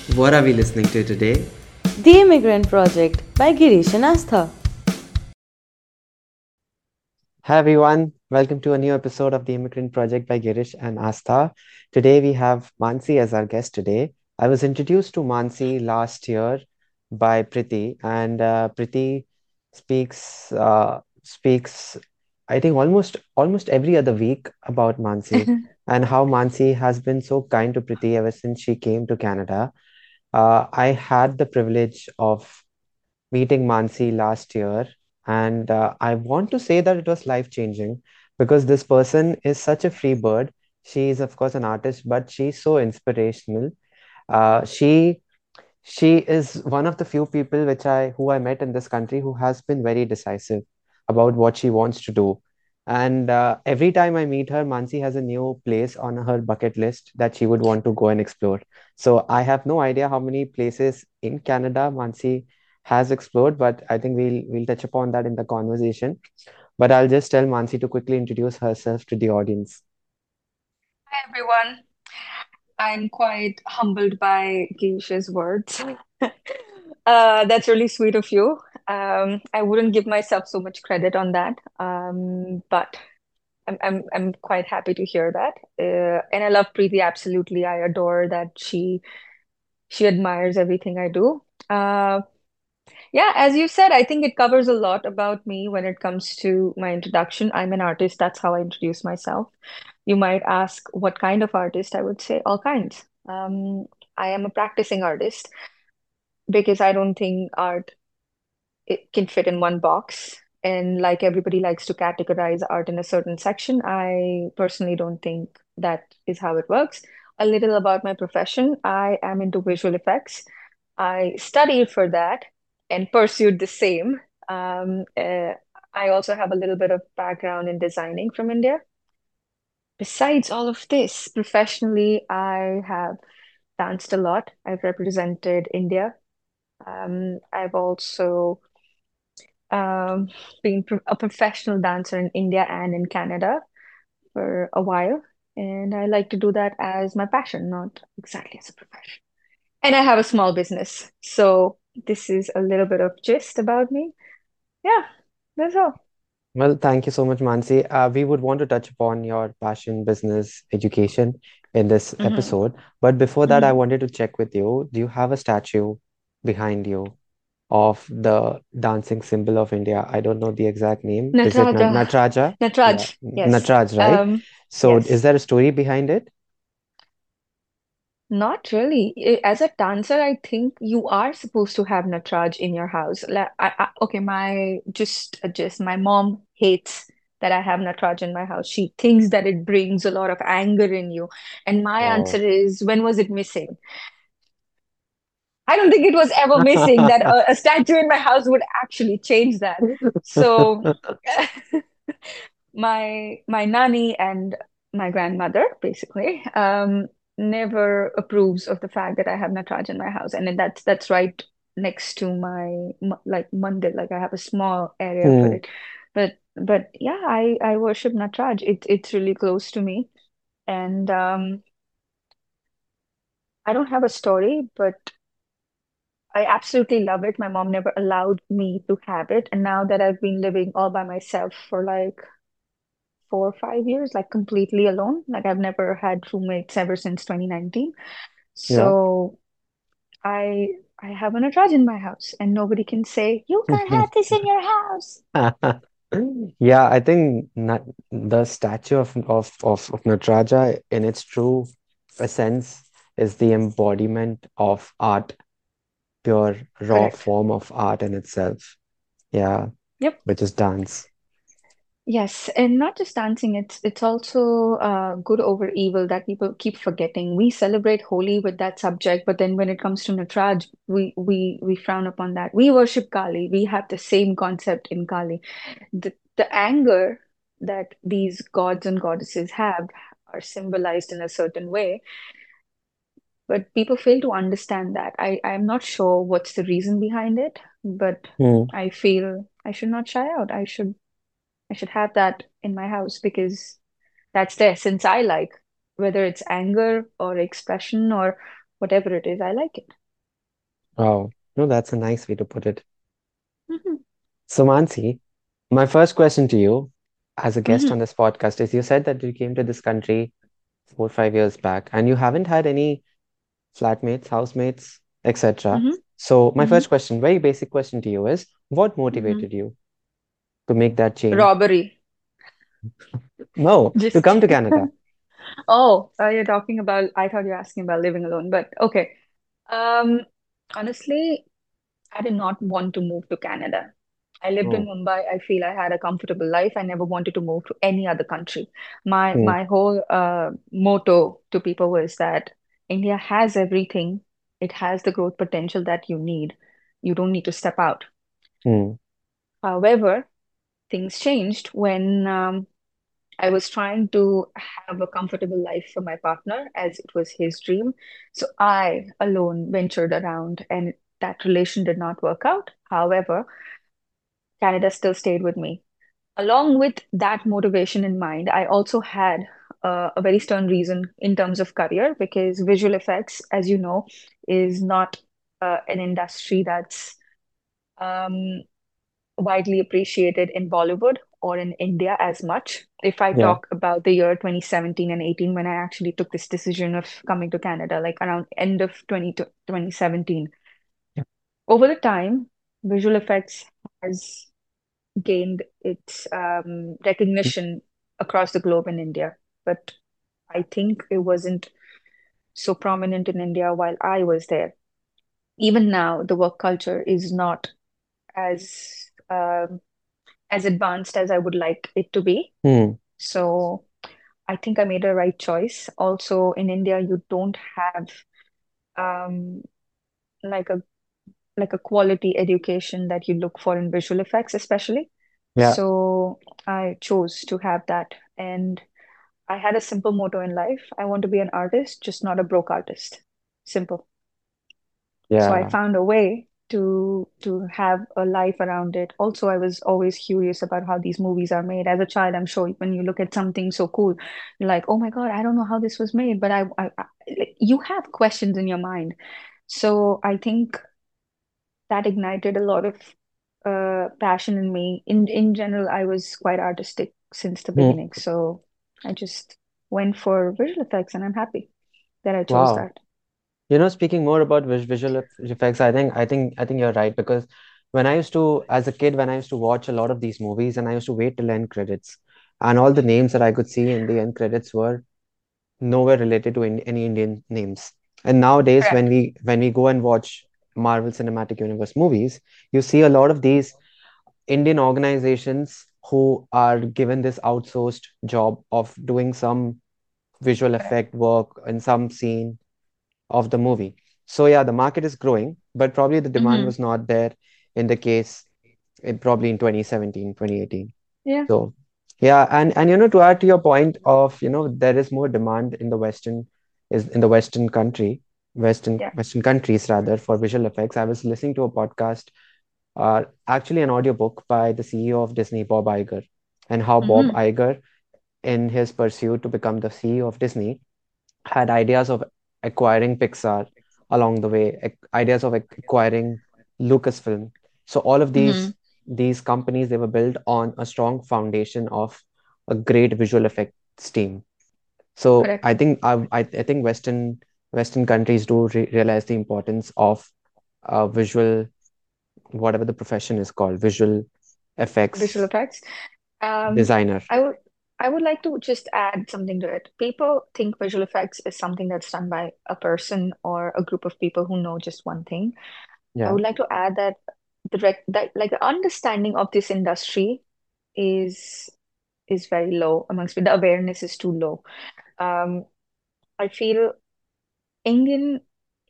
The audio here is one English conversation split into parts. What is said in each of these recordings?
What are we listening to today? The Immigrant Project by Girish and Astha. Hi everyone, welcome to a new episode of the Immigrant Project by Girish and Astha. Today we have Mansi as our guest today. I was introduced to Mansi last year by Priti, and Priti speaks I think almost every other week about Mansi and how Mansi has been so kind to Priti ever since she came to Canada. I had the privilege of meeting Mansi last year, and I want to say that it was life-changing because this person is such a free bird. She is, of course, an artist, but she's so inspirational. She is one of the few people who I met in this country who has been very decisive about what she wants to do. And every time I meet her, Mansi has a new place on her bucket list that she would want to go and explore. So I have no idea how many places in Canada Mansi has explored, but I think we'll touch upon that in the conversation. But I'll just tell Mansi to quickly introduce herself to the audience. Hi everyone. I'm quite humbled by Girish's words. That's really sweet of you. I wouldn't give myself so much credit on that, but I'm quite happy to hear that. And I love Preeti absolutely. I adore that she admires everything I do. Uh, yeah, as you said, I think it covers a lot about me when it comes to my introduction. I'm an artist. That's how I introduce myself. You might ask what kind of artist. I would say all kinds. I am a practicing artist because I don't think art it can fit in one box. And like everybody likes to categorize art in a certain section, I personally don't think that is how it works. A little about my profession. I am into visual effects. I studied for that and pursued the same. I also have a little bit of background in designing from India. Besides all of this, professionally, I have danced a lot. I've represented India. I've also um, been a professional dancer in India and in Canada for a while. And I like to do that as my passion, not exactly as a profession. And I have a small business. So this is a little bit of gist about me. Yeah, that's all. Well, thank you so much, Mansi. We would want to touch upon your passion, business, education in this Hmm. episode. But before that, I Hmm. wanted to check with you. Do you have a statue behind you of the dancing symbol of India? I don't know the exact name. Is it Nataraja. Nataraja? Yeah, Nataraj, yes. Nataraj, right? So, is Yes. there a story behind it? Not really. As a dancer, I think you are supposed to have Nataraj in your house. Okay, my mom hates that I have Nataraj in my house. She thinks that it brings a lot of anger in you. And my answer Oh. is, when was it missing? I don't think it was ever missing that a statue in my house would actually change that. So my nanny and my grandmother basically never approves of the fact that I have Nataraj in my house, and then that's right next to my like mandir. Like I have a small area for Hmm. it, but yeah, I worship Nataraj. It's really close to me, and I don't have a story, but I absolutely love it. My mom never allowed me to have it, and now that I've been living all by myself for like 4 or 5 years, like completely alone. Like I've never had roommates ever since 2019. Yeah. So I I have an Nataraj in my house, and nobody can say you can't have this in your house. Yeah, I think the statue of Nataraja in its true essence is the embodiment of art, pure raw Correct. form of art in itself. Yeah, Yep. which is dance. Yes, and not just dancing, it's also good over evil that people keep forgetting. We celebrate Holi with that subject, but then when it comes to Nataraj, we frown upon that. We worship Kali. We have the same concept in Kali. The anger that these gods and goddesses have are symbolized in a certain way, but people fail to understand that. I'm not sure what's the reason behind it, but Hmm. I feel I should not shy out. I should have that in my house because that's the essence I like, whether it's anger or expression or whatever it is, I like it. Wow. No, that's a nice way to put it. Hmm. So, Mansi, my first question to you as a guest Hmm. on this podcast is you said that you came to this country 4, 5 years back and you haven't had any flatmates, housemates, etc. Hmm. So, my Hmm. first question, very basic question to you is what Hmm. motivated you to make that change? Robbery. No, to Just come to Canada. oh, you're talking about, I thought you're asking about living alone, but okay. Um, Honestly, I did not want to move to Canada. I lived in Oh, Mumbai. I feel I had a comfortable life. I never wanted to move to any other country. My hmm, my whole motto to people was that India has everything. It has the growth potential that you need. You don't need to step out. hmm, However, things changed when I was trying to have a comfortable life for my partner as it was his dream. So I alone ventured around and that relation did not work out. However, Canada still stayed with me. Along with that motivation in mind, I also had a very stern reason in terms of career because visual effects, as you know, is not an industry that's um, widely appreciated in Bollywood or in India as much. If I yeah, talk about the year 2017 and 18, when I actually took this decision of coming to Canada, like around end of 2017, yeah, over the time, visual effects has gained its recognition across the globe in India. But I think it wasn't so prominent in India while I was there. Even now, the work culture is not as as advanced as I would like it to be. hmm, So I think I made a right choice. Also, in India, you don't have um, like a quality education that you look for in visual effects, especially. yeah, So I chose to have that. And I had a simple motto in life. I want to be an artist, just not a broke artist. Simple. So I yeah. found a way to have a life around it. Also, I was always curious about how these movies are made. As a child, I'm sure when you look at something so cool, you're like, "Oh my God, I don't know how this was made." But like, you have questions in your mind. So I think that ignited a lot of passion in me. In general, I was quite artistic since the Hmm. beginning. So I just went for visual effects, and I'm happy that I chose Wow. that. Speaking more about effects, I think you're right because when I used to, as a kid, when I used to watch a lot of these movies, and I used to wait till end credits, and all the names that I could see in the end credits were nowhere related to any Indian names. And nowadays, when Correct. we go and watch Marvel Cinematic Universe movies, you see a lot of these Indian organizations who are given this outsourced job of doing some visual Correct. effect work in some scene of the movie. So yeah, the market is growing, but probably the demand Hmm. was not there in the case probably in 2017, 2018. Yeah. So yeah, and to add to your point of, there is more demand in the Western country, Yeah. Western countries rather for visual effects. I was listening to a podcast, actually an audiobook by the CEO of Disney, Bob Iger, and how Bob Hmm. Iger, in his pursuit to become the CEO of Disney, had ideas of acquiring Pixar along the way, ideas of acquiring Lucasfilm. So all of Hmm. these companies, they were built on a strong foundation of a great visual effects team. So Correct. I think Western countries do realize the importance of visual, whatever the profession is called, visual Visual effects effects. Um, designer. I would I would like to just add something to it. People think visual effects is something that's done by a person or a group of people who know just one thing. I Yeah. would like to add that that like the understanding of this industry is is very low amongst people. The awareness is too low. Um, I feel Indian,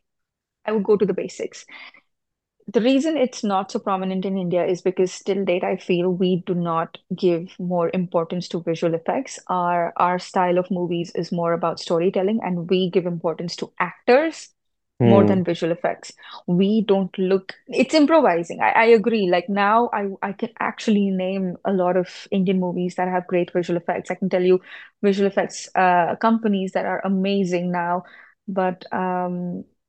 I would go to the basics. The reason it's not so prominent in India is because till date, I feel we do not give more importance to visual effects. Our style of movies is more about storytelling, and we give importance to actors more Hmm. than visual effects. We don't look, it's improvising. I agree. Like now, I can actually name a lot of Indian movies that have great visual effects. I can tell you visual effects companies that are amazing now. But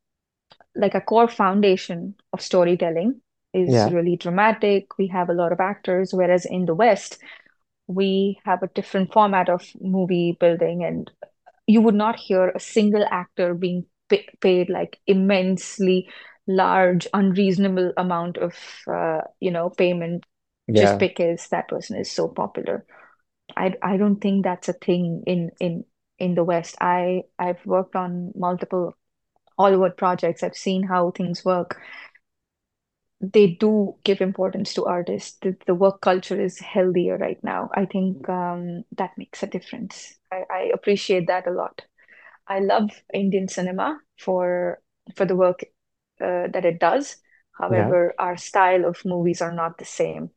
like a core foundation of storytelling is Yeah. really dramatic. We have a lot of actors, whereas in the West, we have a different format of movie building, and you would not hear a single actor being paid like immensely large, unreasonable amount of payment just Yeah. because that person is so popular. I don't think that's a thing in the West. I've worked on multiple Hollywood projects. I've seen how things work. They do give importance to artists. The work culture is healthier right now. I think that makes a difference. I appreciate that a lot. I love Indian cinema for the work that it does. Yeah. However, our style of movies are not the same,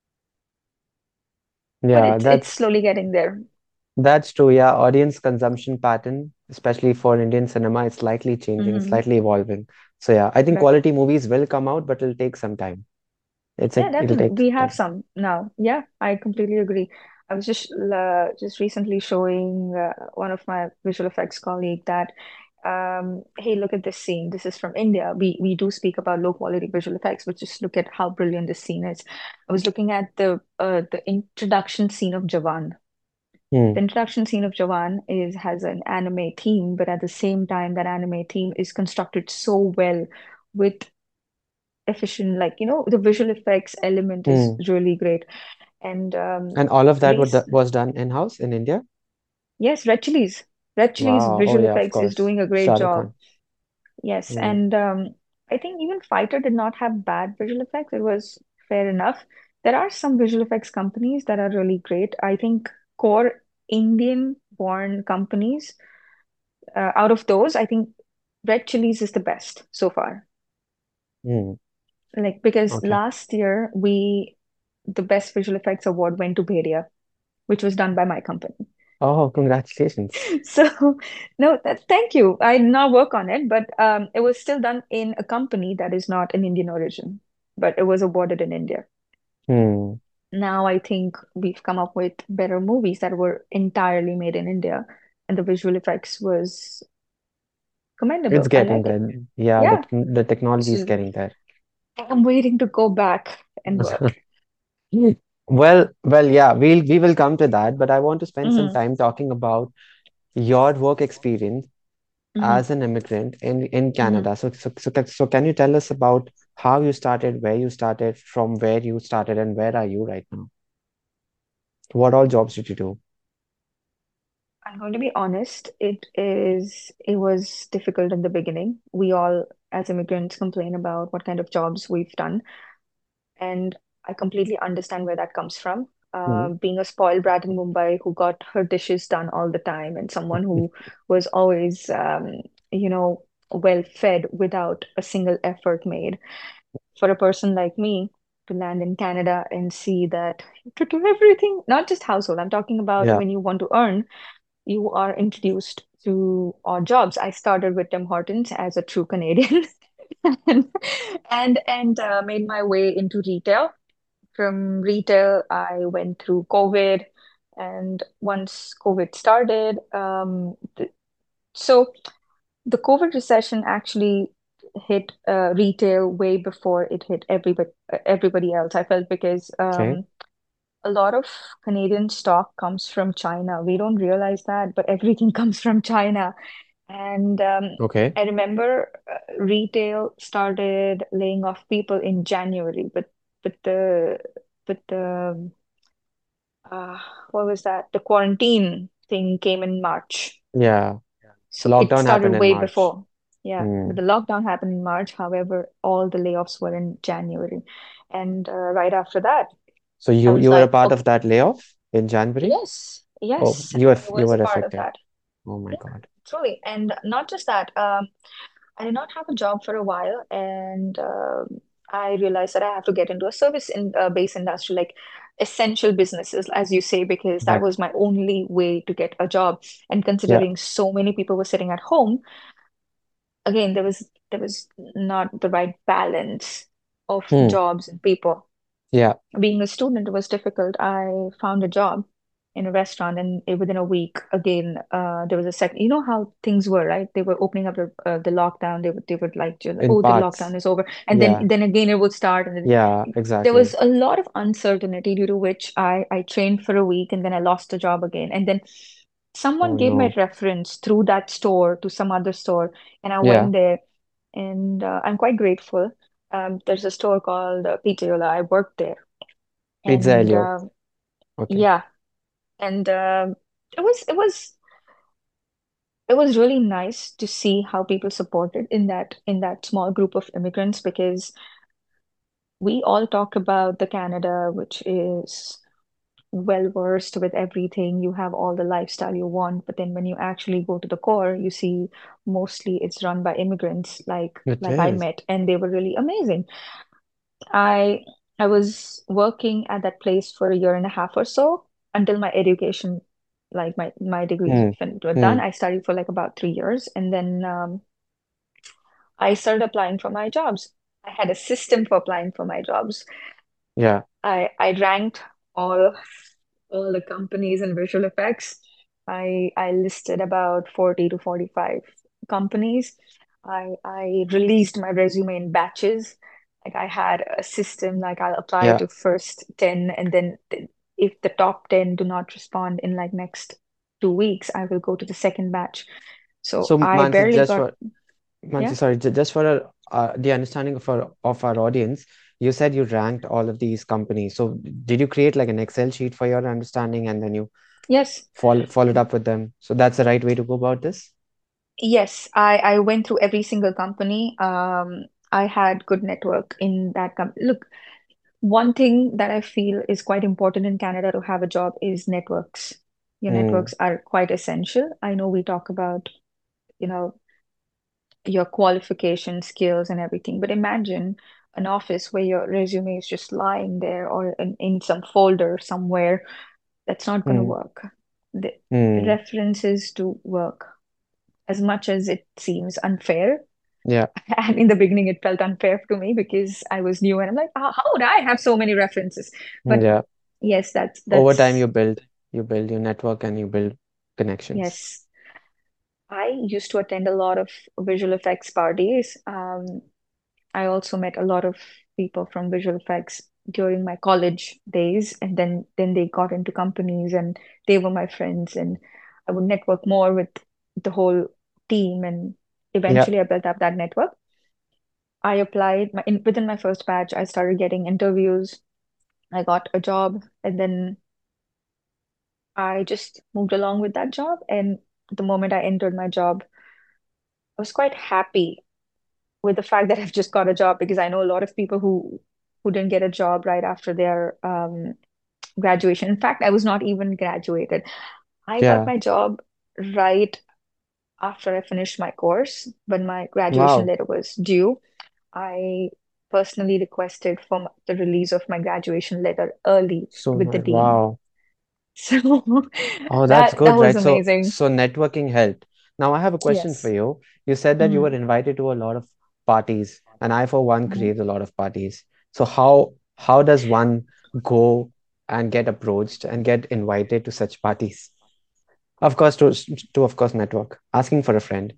but Yeah. it's slowly getting there. That's true. Yeah. Audience consumption pattern, especially for Indian cinema, it's slightly changing, Hmm. slightly evolving. So yeah, I think Right. quality movies will come out, but it'll take some time. Yeah, It'll definitely. take We some have time. some now. Yeah, I completely agree. I was just recently showing one of my visual effects colleague that hey, look at this scene. This is from India. We do speak about low quality visual effects, but just look at how brilliant this scene is. I was looking at the introduction scene of Jawan. Hmm. The introduction scene of Jawan is has an anime theme, but at the same time, that anime theme is constructed so well with efficient, like, the visual effects element is Hmm. really great. And And all of that race, was done in-house in India? yes, Red Chillies. Red Chillies Wow. Oh visual yeah, of effects is course. doing a great Shah Rukh job. Khan. Yes, Hmm. and I think even Fighter did not have bad visual effects. It was fair enough. There are some visual effects companies that are really great. I think core Indian-born companies, out of those, I think Red Chillies is the best so far. Hmm. Like, because Okay. last year the best visual effects award went to Bhedia, which was done by my company. Oh, congratulations. So, no, thank you. I did not work on it, but it was still done in a company that is not an Indian origin, but it was awarded in India. Hmm. Now I think we've come up with better movies that were entirely made in India, and the visual effects was It's commendable. I getting like it. there. Yeah, Yeah. the technology is So getting there. I'm waiting to go back and work. Yeah, we will come to that, but I want to spend some Hmm. time talking about your work experience Hmm. as an immigrant in Hmm. Canada. So can you tell us about how you started, where you started, from where you started, and where are you right now? What all jobs did you do? I'm going to be honest, it was difficult in the beginning. We all, as immigrants, complain about what kind of jobs we've done, and I completely understand where that comes from. Hmm. Being a spoiled brat in Mumbai who got her dishes done all the time, and someone who was always, you know, well fed without a single effort made. For a person like me to land in Canada and see that to do everything, not just household, I'm talking about Yeah. when you want to earn, you are introduced to odd jobs. I started with Tim Hortons as a true Canadian and made my way into retail. From retail, I went through COVID, and once COVID started, so the COVID recession actually hit retail way before it hit everybody else. I felt because Okay. a lot of Canadian stock comes from China. We don't realize that, but everything comes from China. And Okay. I remember retail started laying off people in January, but the uh, what was that? The quarantine thing came in March. Yeah. So it Lockdown started happened in way March. before. Yeah, Hmm. but the lockdown happened in March. However, all the layoffs were in January. And right after that, So I you was were a like, part okay, of that layoff in January? yes, Oh, yes, I you was were part of affected. that. Oh my Yeah, God. truly. And not just that, I did not have a job for a while, and I realized that I have to get into a service in base industry, like essential businesses, as you say, because that Right. was my only way to get a job. And Yeah. considering so many people were sitting at home, again, there was not the right balance of Hmm. jobs and people. Yeah. Being a student was difficult. I found a job in a restaurant, and within a week, again, there was a second. You know how things were, right? They were opening up the lockdown. They would like to, like, In oh, the parts. lockdown is over, and then Yeah. then again it would start, and then Yeah, there was exactly. a lot of uncertainty due to which I trained for a week, and then I lost the job again, and then someone Oh gave my no. reference through that store to some other store, and I Yeah. went there, and I'm quite grateful. There's a store called Pizzaiola. I worked there, Pizza and Elio. Okay. yeah, and it was it was it was really nice to see how people supported in that small group of immigrants, because we all talk about the Canada, which is well versed with everything. You have all the lifestyle you want, but then when you actually go to the core, you see mostly it's run by immigrants like It like I is. met, and they were really amazing. I I was working at that place for a year and a half or so until my education, like my degrees Hmm. were done. Hmm. I studied for like about 3 years, and then I started applying for my jobs. I had a system for applying for my jobs. Yeah. I ranked all all the companies in visual effects. I listed about 40 to 45 companies. I released my resume in batches. Like, I had a system, like, I'll apply Yeah. to first 10, and then if the top 10 do not respond in like next 2 weeks, I will go to the second batch. So So I Mansi, barely got, Mansi, yeah. sorry, just for the understanding of our audience, you said you ranked all of these companies. So did you create like an Excel sheet for your understanding and then you Yes. followed up with them? So that's the right way to go about this? Yes, I went through every single company. I had good network in that company. Look, one thing that I feel is quite important in Canada to have a job is networks. Your Hmm. networks are quite essential. I know we talk about, you know, your qualification, skills, and everything, but imagine an office where your resume is just lying there, or in some folder somewhere. That's not going to Hmm. work. The Hmm. references to work, as much as it seems unfair. Yeah. And in the beginning, it felt unfair to me because I was new, and I'm like, how would I have so many references? But Yeah. yes, that's Over time, that's you build your network and you build connections. yes. I used to attend a lot of visual effects parties. I also met a lot of people from visual effects during my college days, and then they got into companies, and they were my friends, and I would network more with the whole team, and Yeah. eventually I built up that network. I applied within my first batch. I started getting interviews. I got a job, and then I just moved along with that job. And the moment I entered my job, I was quite happy with the fact that I've just got a job, because I know a lot of people who didn't get a job right after their graduation. In fact, I was not even graduated. I got Yeah. my job right after I finished my course, when my graduation Wow. letter was due. I personally requested for the release of my graduation letter early So with the nice. dean. Wow. So Oh, that's that good, was right? So, amazing. so networking helped. Now, I have a question for Yes. you. You said that you were Mm. invited to a lot of parties, and I, for one, Mhm. crave a lot of parties. So, how does one go and get approached and get invited to such parties? Of course, to of course network. Asking for a friend.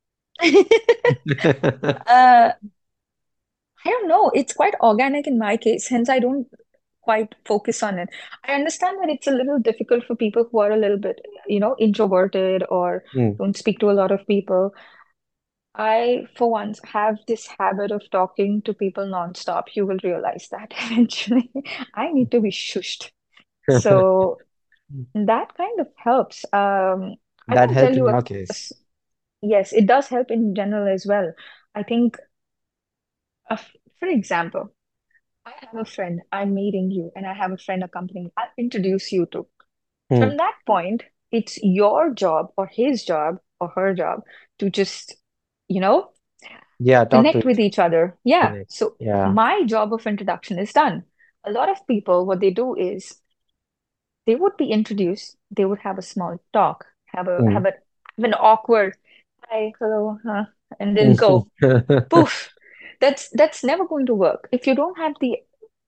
Uh, I don't know. It's quite organic in my case, hence I don't quite focus on it. I understand that it's a little difficult for people who are a little bit, introverted, or Hmm. don't speak to a lot of people. I, for once, have this habit of talking to people nonstop. You will realize that eventually. I need to be shushed. So that kind of helps. I That can tell helped in you, your case. yes, it does help in general as well. I think, for example, I have a friend, I'm meeting you, and I have a friend accompanying. I'll introduce you to. Hmm. From that point, it's your job or his job or her job to just, you know, Yeah, talk to connect each with each other. Yeah. connect. So Yeah. my job of introduction is done. A lot of people, what they do is they would be introduced, they would have a small talk, Hmm. have an awkward hi, hello, huh, and then go. Poof. That's never going to work. If you don't have the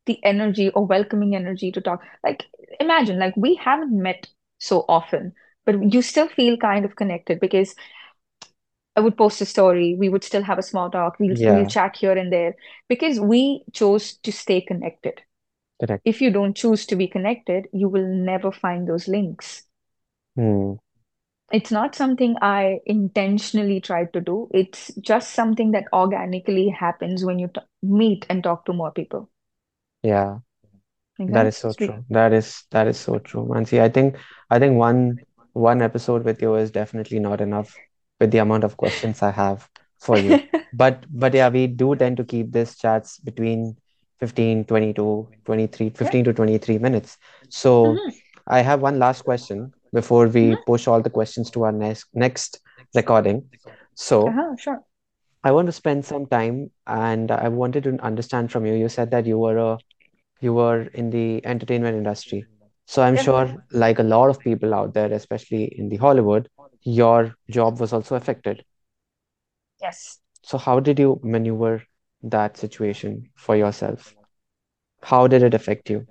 the energy or welcoming energy to talk. Like, imagine, like, we haven't met so often, but you still feel kind of connected because I would post a story, we would still have a small talk, we'll Yeah, chat here and there because we chose to stay connected. correct. If you don't choose to be connected, you will never find those links. Hmm. It's not something I intentionally tried to do. It's just something that organically happens when you t meet and talk to more people. Yeah. Make That is sense? so true. That is so true, Mansi. I think one episode with you is definitely not enough with the amount of questions I have for you. But yeah, we do tend to keep these chats between 15, 20 to 23, Yeah. 15 to 23 minutes. So Hmm. I have one last question before we Hmm. push all the questions to our next recording. So Sure. I want to spend some time and I wanted to understand from you. You said that you were in the entertainment industry. So I'm Yeah. sure, like a lot of people out there, especially in the Hollywood, your job was also affected. Yes. So how did you maneuver that situation for yourself? How did it affect you?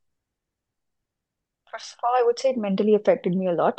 First of all, I would say it mentally affected me a lot,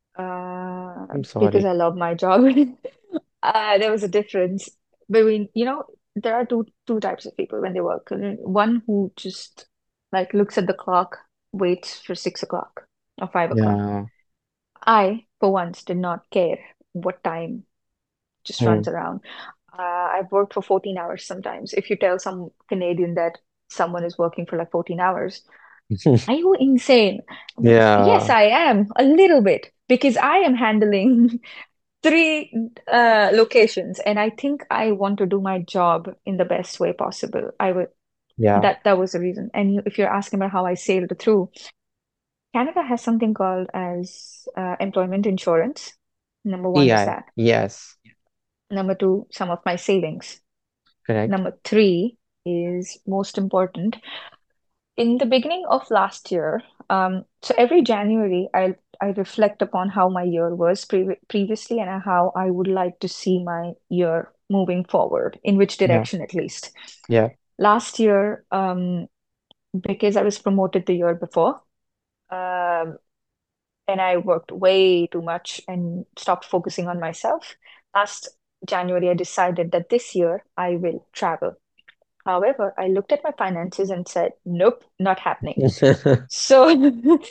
I'm because sorry. I love my job. There was a difference between, there are two types of people when they work. One who just like looks at the clock, waits for 6 o'clock or 5 o'clock. Yeah. I, for once, did not care what time just runs Hmm. around. I've worked for 14 hours sometimes. If you tell some Canadian that someone is working for like 14 hours, are you insane? I'm like, yes, Yeah. I am a little bit because I am handling three locations, and I think I want to do my job in the best way possible. I would Yeah. that was the reason. And if you're asking about how I sailed through, Canada has something called as employment insurance. Number one is EI. that. Yes. Number two, some of my savings. Correct. Number three is most important. In the beginning of last year, so every January, I reflect upon how my year was previously and how I would like to see my year moving forward, in which Yeah. direction at least. Yeah. Last year, because I was promoted the year before, um, and I worked way too much and stopped focusing on myself. Last January, I decided that this year I will travel. However, I looked at my finances and said, nope, not happening. So,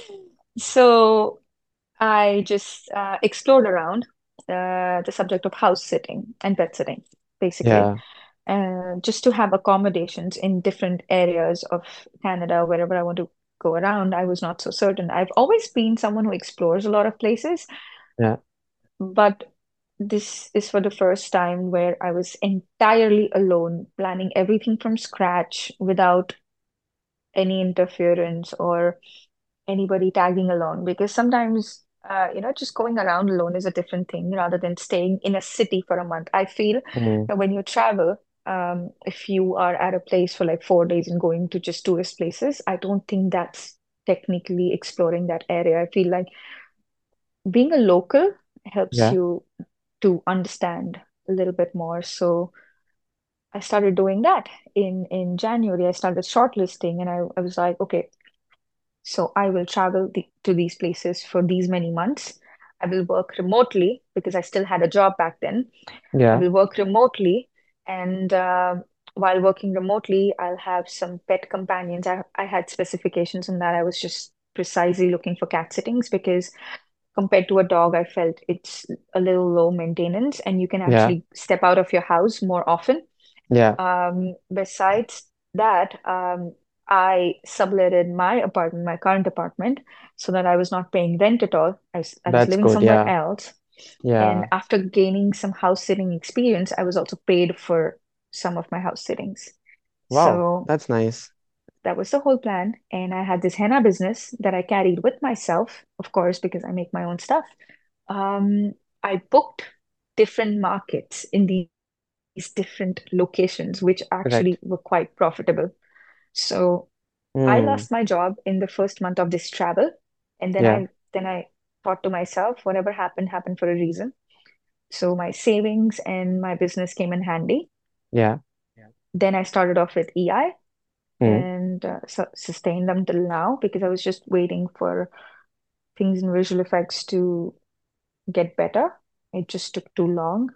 so I just explored around the subject of house sitting and pet sitting, basically, Yeah. just to have accommodations in different areas of Canada, wherever I want to go around. I was not so certain. I've always been someone who explores a lot of places, Yeah. but this is for the first time where I was entirely alone, planning everything from scratch without any interference or anybody tagging along, because sometimes just going around alone is a different thing rather than staying in a city for a month. I feel Hmm. that when you travel, if you are at a place for like 4 days and going to just tourist places, I don't think that's technically exploring that area. I feel like being a local helps Yeah. you to understand a little bit more. So I started doing that in January. I started shortlisting, and I was like, okay, so I will travel to these places for these many months. I will work remotely because I still had a job back then. I Yeah. will work remotely, and while working remotely, I'll have some pet companions. I had specifications on that. I was just precisely looking for cat sittings because compared to a dog, I felt it's a little low maintenance, and you can Yeah. actually step out of your house more often. Yeah. Besides that, I subletted my apartment, my current apartment, so that I was not paying rent at all. I was That's living good. somewhere Yeah. else. And Yeah. after gaining some house sitting experience, I was also paid for some of my house sittings. Wow. So That's nice. that was the whole plan. And I had this henna business that I carried with myself, of course, because I make my own stuff. Um, I booked different markets in these different locations, which actually Correct. were quite profitable. So I Hmm. lost my job in the first month of this travel, and then Yeah. I thought to myself, whatever happened happened for a reason. So my savings and my business came in handy. Yeah. Then I started off with EI. Hmm. and sustained them till now because I was just waiting for things in visual effects to get better. It just took too long.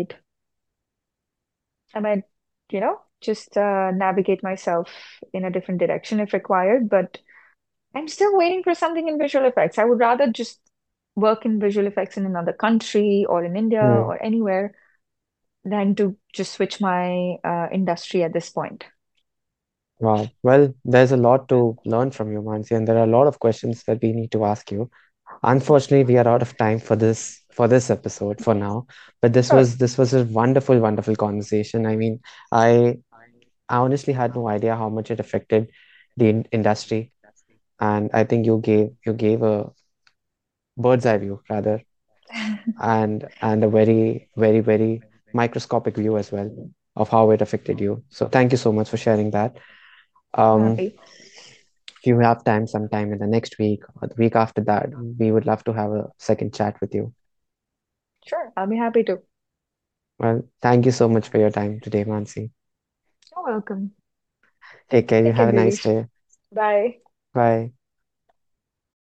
I might, just navigate myself in a different direction if required, but I'm still waiting for something in visual effects. I would rather just work in visual effects in another country or in India Hmm. or anywhere than to just switch my industry at this point. Wow. Well, there's a lot to learn from you, Mansi, and there are a lot of questions that we need to ask you. Unfortunately, we are out of time for this episode for now. But Sure. this was a wonderful, wonderful conversation. I mean, I honestly had no idea how much it affected the industry, and I think you gave a bird's eye view rather, and a very, very, very microscopic view as well of how it affected you. So thank you so much for sharing that. I'm Um, happy. if you have time sometime in the next week or the week after that, we would love to have a second chat with you. Sure, I'll be happy to. Well, thank you so much for your time today, Mansi. You're welcome. Take care. You Take care, have a nice Girish. day. Bye. Bye.